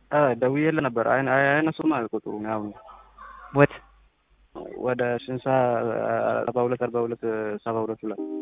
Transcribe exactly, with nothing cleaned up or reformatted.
አ ደውዬልህ ነበር። አይ አያነሱም አለ ቁጥሩን ያው ወት ወደ ስልሳ አርባ ሁለት አርባ ሁለት ሰባ ሁለት ላይ